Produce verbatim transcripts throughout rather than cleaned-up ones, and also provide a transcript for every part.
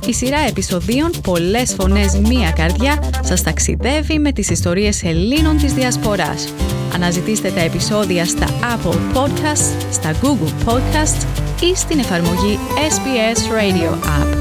Η σειρά επεισοδίων «Πολλές φωνές, μία καρδιά» σας ταξιδεύει με τις ιστορίες Ελλήνων της Διασποράς. Αναζητήστε τα επεισόδια στα Apple Podcasts, στα Google Podcasts ή στην εφαρμογή ες μπι ες Radio App.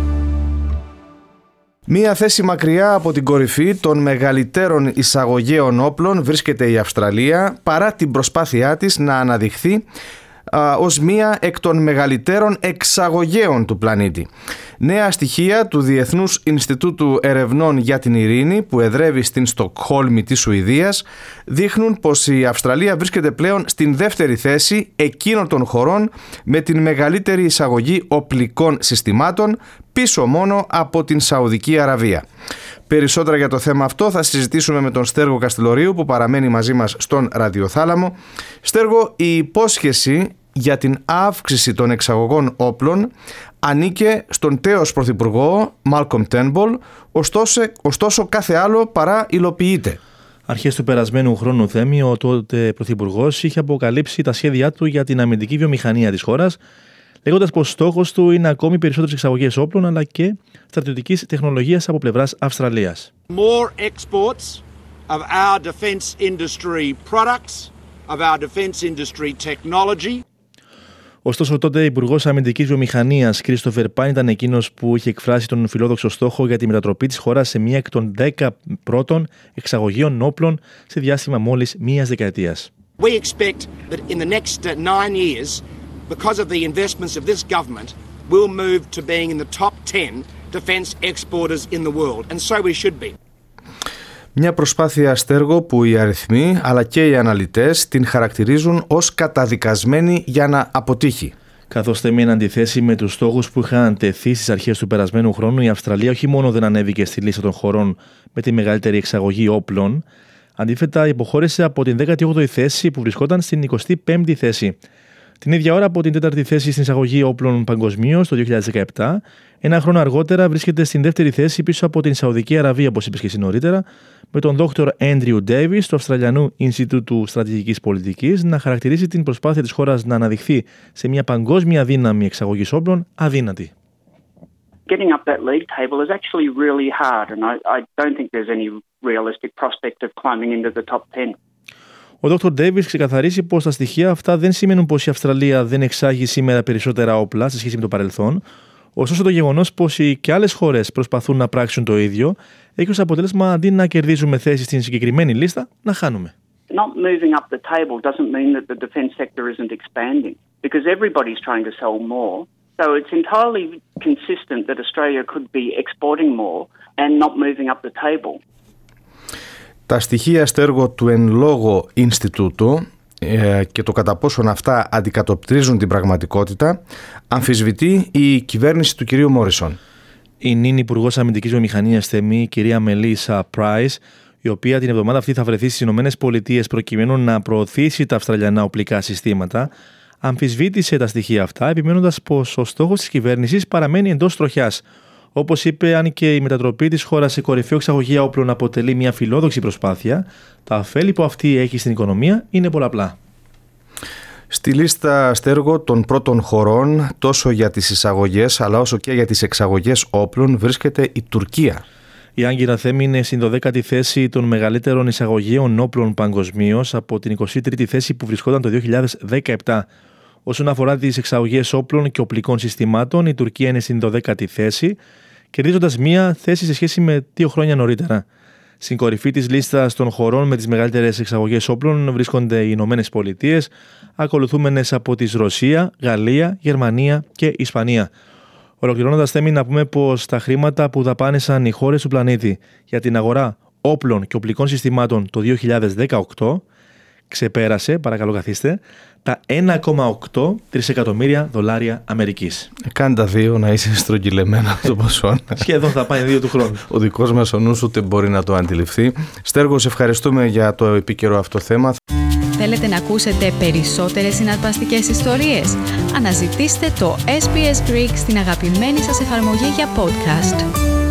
Μία θέση μακριά από την κορυφή των μεγαλύτερων εισαγωγέων όπλων βρίσκεται η Αυστραλία, παρά την προσπάθειά της να αναδειχθεί α, ως μία εκ των μεγαλύτερων εξαγωγέων του πλανήτη. Νέα στοιχεία του Διεθνούς Ινστιτούτου Ερευνών για την Ειρήνη, που εδρεύει στην Στοκχόλμη της Σουηδίας, δείχνουν πως η Αυστραλία βρίσκεται πλέον στην δεύτερη θέση εκείνων των χωρών με την μεγαλύτερη εισαγωγή οπλικών συστημάτων, πίσω μόνο από την Σαουδική Αραβία. Περισσότερα για το θέμα αυτό θα συζητήσουμε με τον Στέργο Καστελορίου, που παραμένει μαζί μας στον ραδιοθάλαμο. Στέργο, η υπόσχεση για την αύξηση των εξαγωγών όπλων ανήκε στον τέος πρωθυπουργό Μάλκομ Τέρνμπουλ, ωστόσο, ωστόσο κάθε άλλο παρά υλοποιείται. Αρχές του περασμένου χρόνου, Θέμη, ο τότε πρωθυπουργός είχε αποκαλύψει τα σχέδιά του για την αμυντική βιομηχανία της χώρας, λέγοντας πως στόχος του είναι ακόμη περισσότερες εξαγωγές όπλων αλλά και στρατιωτικής τεχνολογίας από πλευράς Αυστραλίας. More exports of our defence industry products, of our defence industry technology. Ωστόσο, τότε Υπουργός Αμυντικής Βιομηχανίας Κρίστοφερ Πάιν ήταν εκείνος που είχε εκφράσει τον φιλόδοξο στόχο για τη μετατροπή της χώρας σε μία εκ των δέκα πρώτων εξαγωγείων όπλων σε διάστημα μόλις μίας δεκαετίας. We expect that in the next nine years, because of the investments of this government, we'll move to being in the top ten defence exporters in the world, and so we should be. Μια προσπάθεια, Στέργο, που οι αριθμοί αλλά και οι αναλυτές την χαρακτηρίζουν ως καταδικασμένη για να αποτύχει. Καθώς θέμει εν αντιθέσει με τους στόχους που είχαν τεθεί στις αρχές του περασμένου χρόνου, η Αυστραλία όχι μόνο δεν ανέβηκε στη λίστα των χωρών με τη μεγαλύτερη εξαγωγή όπλων, αντίθετα υποχώρησε από την δέκατη όγδοη θέση που βρισκόταν στην εικοστή πέμπτη θέση. Την ίδια ώρα από την τέταρτη θέση στην εισαγωγή όπλων παγκοσμίως το δύο χιλιάδες δεκαεπτά, ένα χρόνο αργότερα βρίσκεται στην δεύτερη θέση πίσω από την Σαουδική Αραβία, όπως είπες και εσύ νωρίτερα, με τον δόκτωρ Άντριου Ντέιβις του Αυστραλιανού Ινστιτούτου Στρατηγικής Πολιτικής να χαρακτηρίσει την προσπάθεια της χώρας να αναδειχθεί σε μια παγκόσμια δύναμη εξαγωγής όπλων αδύνατη. Getting up that league table is actually really hard, and I, I don't think there's any realistic prospect of climbing into the top ten. Ο δόκτωρ Ντέιβις ξεκαθαρίσει πως τα στοιχεία αυτά δεν σημαίνουν πως η Αυστραλία δεν εξάγει σήμερα περισσότερα όπλα σε σχέση με το παρελθόν. Ωστόσο, το γεγονός πως οι και άλλες χώρες προσπαθούν να πράξουν το ίδιο έχει ως αποτέλεσμα, αντί να κερδίζουμε θέσεις στην συγκεκριμένη λίστα, να χάνουμε. Not moving up the table doesn't mean that the defence sector isn't expanding, because everybody's trying to sell more. So it's entirely consistent that Australia could be exporting more and not moving up the table. Τα στοιχεία, Στέργο, του εν λόγω Ινστιτούτου ε, και το κατά πόσον αυτά αντικατοπτρίζουν την πραγματικότητα αμφισβητεί η κυβέρνηση του κυρίου Μόρισον. Η νυν Υπουργός Αμυντικής Βιομηχανίας, Θέμη, η κυρία Μελίσσα Πράις, η οποία την εβδομάδα αυτή θα βρεθεί στις Ηνωμένες Πολιτείες προκειμένου να προωθήσει τα αυστραλιανά οπλικά συστήματα, αμφισβήτησε τα στοιχεία αυτά, επιμένοντας πως ο στόχος της κυβέρνησης παραμένει εντός τροχιάς. Όπως είπε, αν και η μετατροπή της χώρας σε κορυφαίο εξαγωγέα όπλων αποτελεί μια φιλόδοξη προσπάθεια, τα ωφέλη που αυτή έχει στην οικονομία είναι πολλαπλά. Στη λίστα, Στέργο, των πρώτων χωρών, τόσο για τις εισαγωγές αλλά όσο και για τις εξαγωγές όπλων, βρίσκεται η Τουρκία. Η Άγκυρα, Θέμη, είναι στην δωδέκατη θέση των μεγαλύτερων εισαγωγέων όπλων παγκοσμίως από την εικοστή τρίτη θέση που βρισκόταν το δύο χιλιάδες δεκαεπτά. Όσον αφορά τις εξαγωγές όπλων και οπλικών συστημάτων, η Τουρκία είναι στην δωδέκατη θέση, κερδίζοντας μία θέση σε σχέση με δύο χρόνια νωρίτερα. Στην κορυφή της λίστας των χωρών με τις μεγαλύτερες εξαγωγές όπλων βρίσκονται οι Ηνωμένες Πολιτείες, ακολουθούμενες από τις Ρωσία, Γαλλία, Γερμανία και Ισπανία. Ολοκληρώνοντας, Θέμη, να πούμε πως τα χρήματα που δαπάνησαν οι χώρες του πλανήτη για την αγορά όπλων και οπλικών συστημάτων το δύο χιλιάδες δεκαοκτώ ξεπέρασε, παρακαλώ καθίστε, τα ένα κόμμα οκτώ τρισεκατομμύρια δολάρια Αμερικής. Κάνει τα δύο να είσαι στρογγυλεμένο αυτό το ποσό. Σχεδόν θα πάει δύο του χρόνου. Ο δικός μας ο νους ούτε μπορεί να το αντιληφθεί. Στέργο, σε ευχαριστούμε για το επίκαιρο αυτό θέμα. Θέλετε να ακούσετε περισσότερες συναρπαστικές ιστορίες? Αναζητήστε το ες μπι ες Greek στην αγαπημένη σας εφαρμογή για podcast.